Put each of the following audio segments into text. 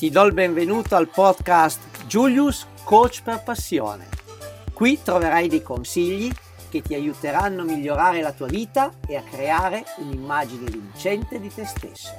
Ti do il benvenuto al podcast Julius Coach per Passione. Qui troverai dei consigli che ti aiuteranno a migliorare la tua vita e a creare un'immagine vincente di te stesso.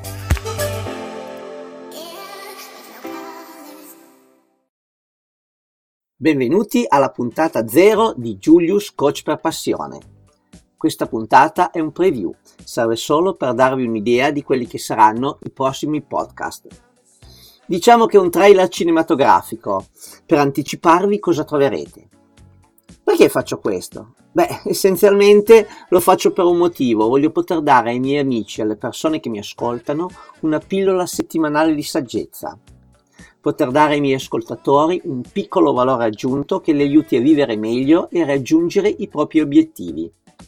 Benvenuti alla puntata 0 di Julius Coach per Passione. Questa puntata è un preview, serve solo per darvi un'idea di quelli che saranno i prossimi podcast. Diciamo che è un trailer cinematografico, per anticiparvi cosa troverete. Perché faccio questo? Essenzialmente lo faccio per un motivo, voglio poter dare ai miei amici e alle persone che mi ascoltano una pillola settimanale di saggezza. Poter dare ai miei ascoltatori un piccolo valore aggiunto che li aiuti a vivere meglio e a raggiungere i propri obiettivi.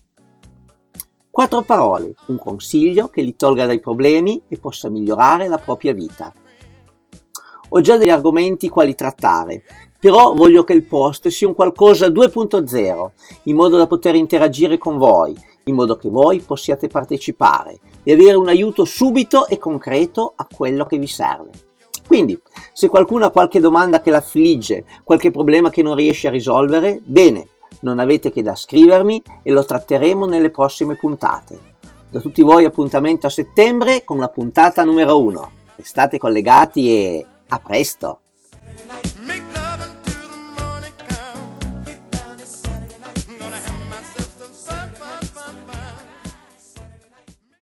4 parole, un consiglio che li tolga dai problemi e possa migliorare la propria vita. Ho già degli argomenti quali trattare, però voglio che il post sia un qualcosa 2.0, in modo da poter interagire con voi, in modo che voi possiate partecipare e avere un aiuto subito e concreto a quello che vi serve. Quindi, se qualcuno ha qualche domanda che l'affligge, qualche problema che non riesce a risolvere, bene, non avete che da scrivermi e lo tratteremo nelle prossime puntate. Da tutti voi appuntamento a settembre con la puntata numero 1. Restate collegati e a presto!